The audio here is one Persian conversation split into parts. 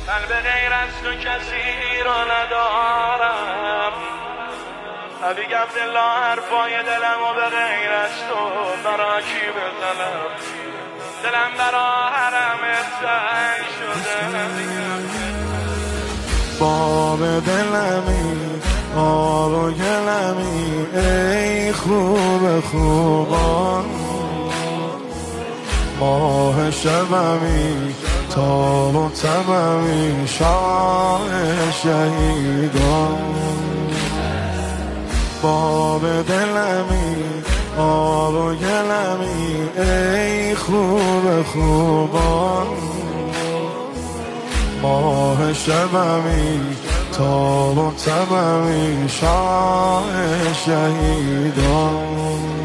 من به غیر از تو کسی را ندارم. حبیب عبدالله حرفای دلم و به غیر از تو برا کی بزنم؟ دلم برا حرمت تنگ شده. باب دلمی آب و گلمی ای خوب خوبان، ماه شبمی تاب و تبمی شاه شهیدان. باب دلمی آب و گلمی ای خوب خوبان، ماه شبمی تاب و تبمی شاه شهیدان.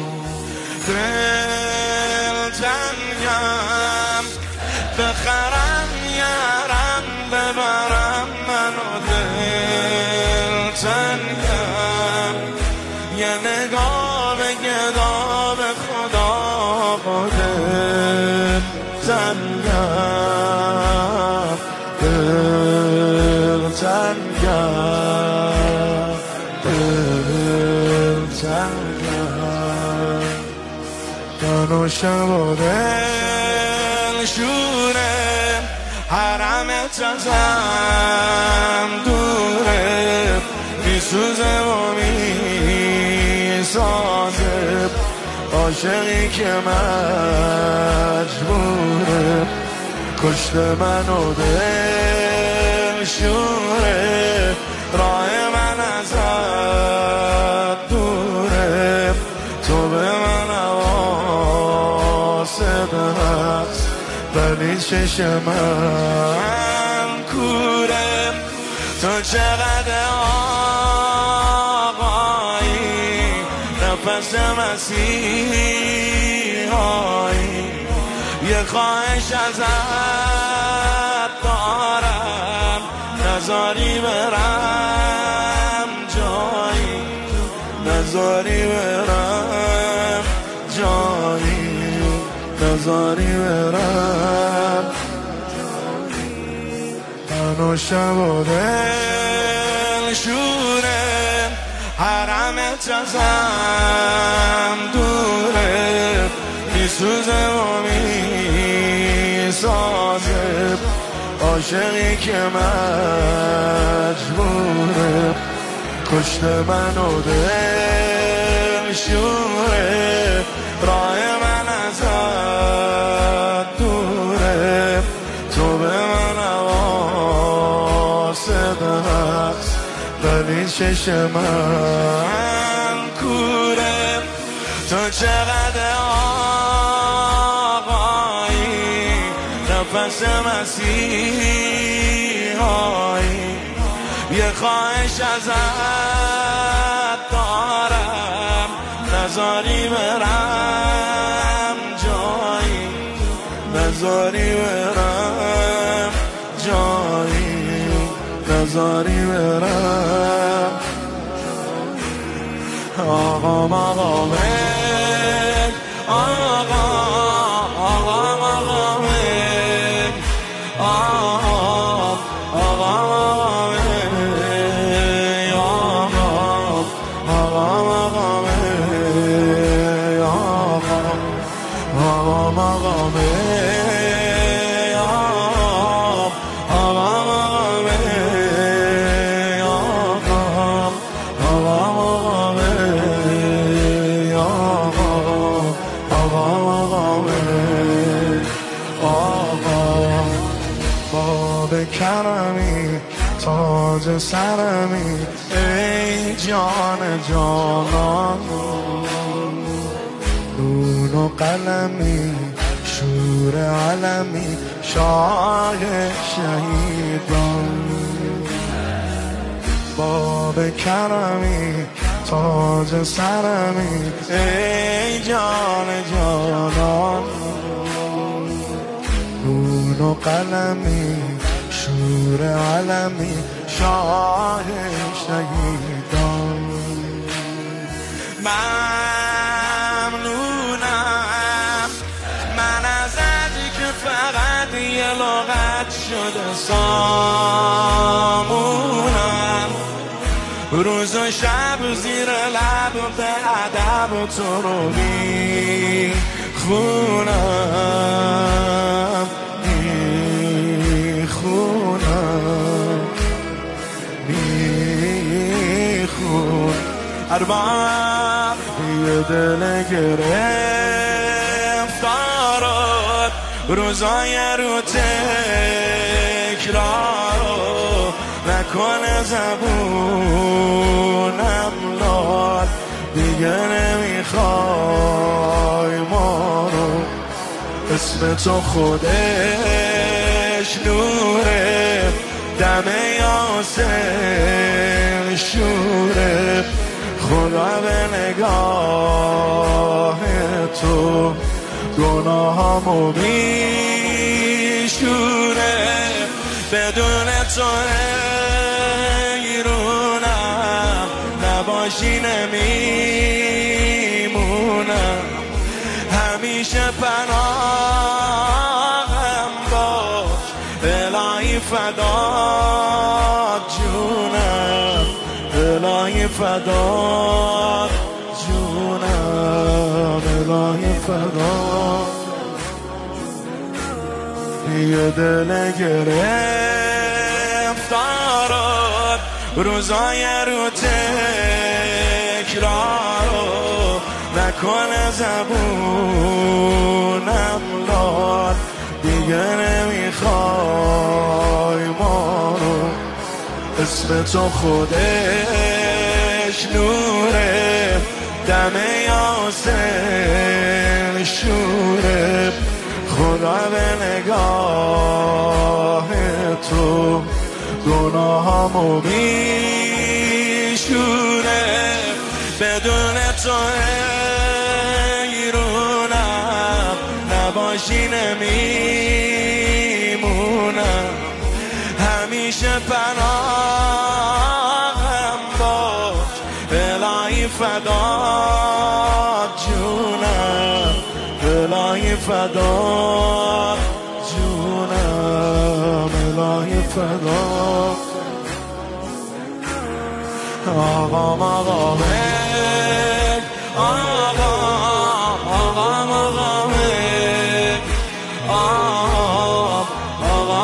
دل تنگم بخرم یارم ببرم منو، دل تنگم یه نگاه به گدا به خدا با دل تنگم، دل تنگم، دل تنگم. جان و شب و دل شوره، حرمت ازم دوره، میسوزه و میسازه عاشقی که مجبوره، کشت منو دل شوره، راه من ازت دوره، تو به من واسه هست ولی چش من کوره. تو چقدر آقایی، نفس مسیحایی، یه خواهش ازت دارم، نذاری برم جایی، نذاری برم جایی، نذاری برم. من و شب و دل شوره، حرمت ازم دوره، میسوزه و میسازه عاشقی که مجبوره، کشت منو دل شوره، راه من ازت دوره، تو به من واسه هست ولی چش من کوره. تو چقدر آقایی، نفس مسیحایی، یه خواهش ازت دارم، نذاری برم جایی، نذاری برم جایی، نذاری برم. آقا مقامت، آقا مقامت، آقا مقامت، آقا مقامت، آقا مقامت. باب کرمی تاج سرمی ای جان جانان، نون و قلمی شور علمی شاه شهیدان. باب کرمی تاج سرمی ای جان جانان، نون و قلمی شور علمی شاه شهیدان. ممنونم من ازت که فقط یه لغت شده سامونم، روز و شب زیر لب به ادب تو رو میخونم، ارباب یه دل گرفتارات، روزای رو تکرارو نکنه زبونم لال، دیگه نمیخوای ما رو، اسم تو خودش نوره، دم یاسر شوره، خدا به نگاه تو گناهامو میشوره، بدون تو ایرونم، نباشی نمیمونم، همیشه پناهم باش الهی فدات جونم، الهی فدات جونم، الهی فدات. یه دل گرفتارات، روزای رو تکرارو نکنه زبونم لال، دیگه نمیخوای ما رو، اسم تو خودش نوره، دم یاسر شوره، خدا به نگاه تو گناهامو میشوره، بدون تو ایرونم، نباشی نمیمونم، همیشه پناهم باش الهی فدات جونم، الهی فدات جونم، الهی فدات. آقا مقامه آقا آقا مقامه آقا آقا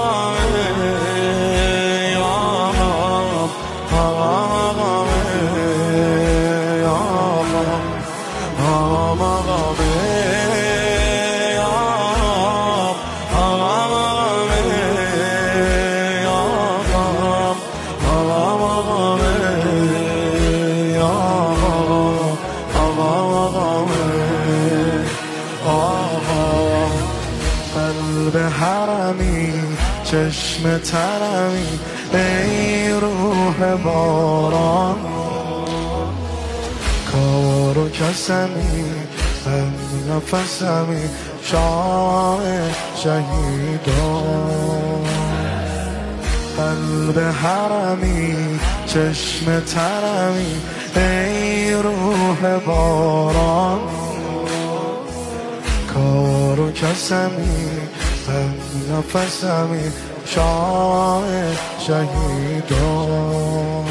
قلب حرمی چشم ترمی، ای روح باران، کار و کسمی هم نفسمی، شاه شهیدان. قلب حرمی چشم ترمی، ای روح باران، کار و کسمی هم نفسمی، شاه شهیدان.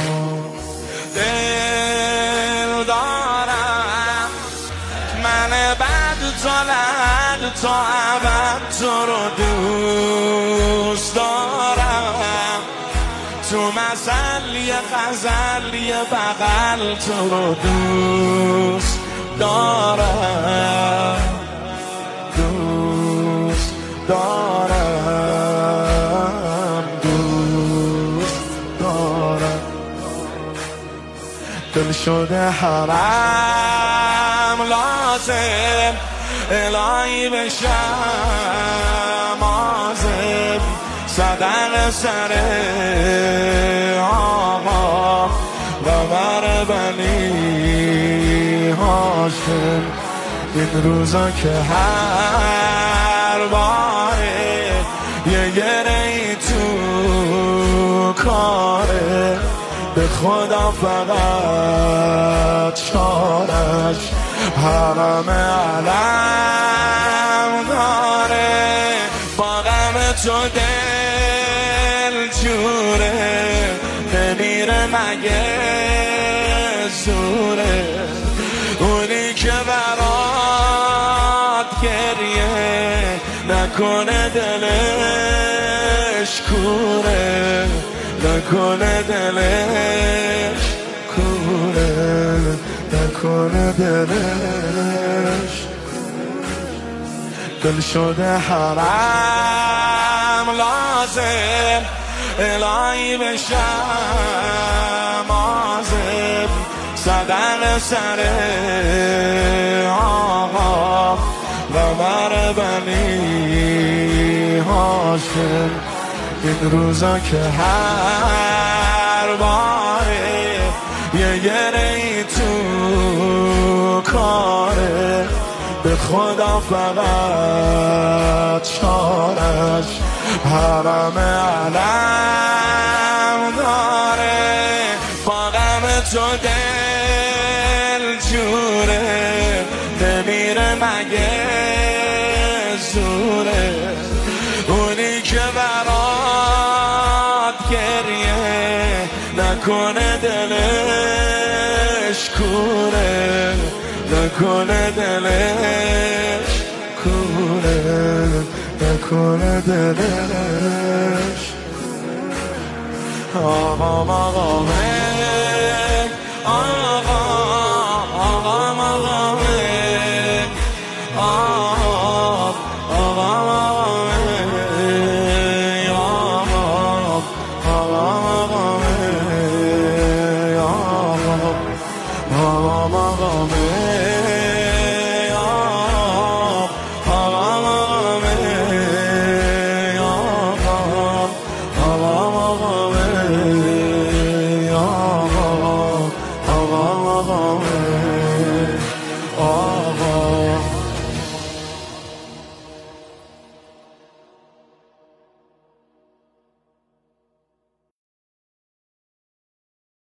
دل دارم من بعد طلعت تا ابد تو رو دوست دارم، تو مثل یه غزل یه بغل تو رو دوست دارم، دوست دارم، دوست دارم. دل شده حرم لازم الهی بشم عازم، صدق سر آقا و بر بنی هاشم. این روزا که هر باره یه گره تو کاره، به خدا فقط شارش حرم علم داره، با غم تو دل جوره نمیره مگه زوره اونی که برات گریه نکنه دلش کوره نکنه دلش کوره نکنه دلش دل شده حرم لازم الهی بشم آزم صدق سر آقا و بر بنی هاشم این روزا که هر باره یه گره تو کاره به خدا فقط چارش حرم علم داره با غم تو دل جوره نمیره مگه زوره اونی که برات گریه نکنه دلش کوره نکنه دلش کوره نکنه دلش آقا